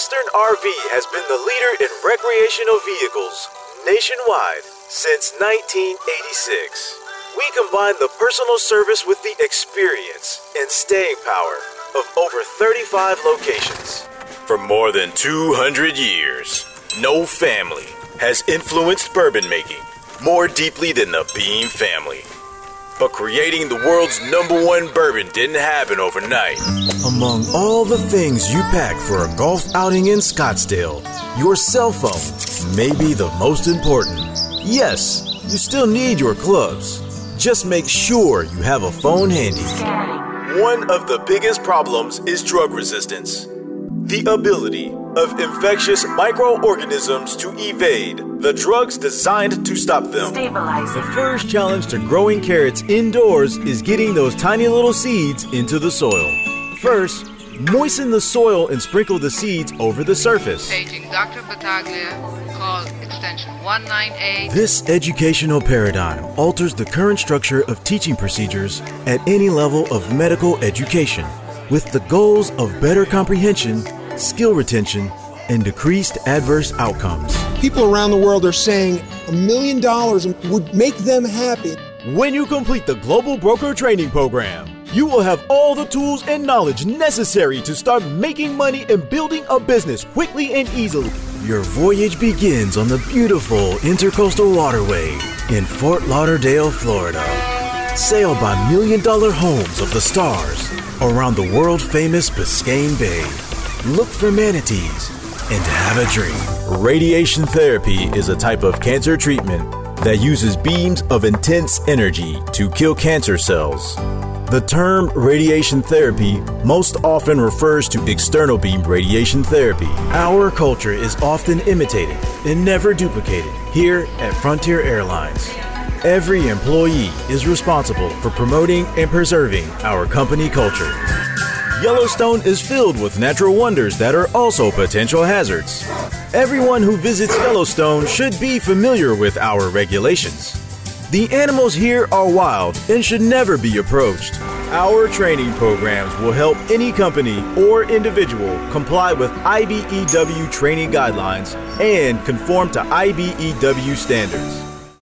Western RV has been the leader in recreational vehicles nationwide since 1986. We combine the personal service with the experience and staying power of over 35 locations. For more than 200 years, no family has influenced bourbon making more deeply than the Beam family. But creating the world's #1 bourbon didn't happen overnight. Among all the things you pack for a golf outing in Scottsdale, your cell phone may be the most important. Yes, you still need your clubs. Just make sure you have a phone handy. One of the biggest problems is drug resistance. The ability of infectious microorganisms to evade the drugs designed to stop them. The first challenge to growing carrots indoors is getting those tiny little seeds into the soil. First, moisten the soil and sprinkle the seeds over the surface. Paging Dr. Battaglia, call extension 198. This educational paradigm alters the current structure of teaching procedures at any level of medical education, with the goals of better comprehension, skill retention, and decreased adverse outcomes. People around the world are saying $1 million would make them happy. When you complete the Global Broker Training Program, you will have all the tools and knowledge necessary to start making money and building a business quickly and easily. Your voyage begins on the beautiful Intercoastal Waterway in Fort Lauderdale, Florida. Sail by $1 million homes of the stars around the world-famous Biscayne Bay. Look for manatees and have a dream. Radiation therapy is a type of cancer treatment that uses beams of intense energy to kill cancer cells. The term radiation therapy most often refers to external beam radiation therapy. Our culture is often imitated and never duplicated here at Frontier Airlines. Every employee is responsible for promoting and preserving our company culture. Yellowstone is filled with natural wonders that are also potential hazards. Everyone who visits Yellowstone should be familiar with our regulations. The animals here are wild and should never be approached. Our training programs will help any company or individual comply with IBEW training guidelines and conform to IBEW standards.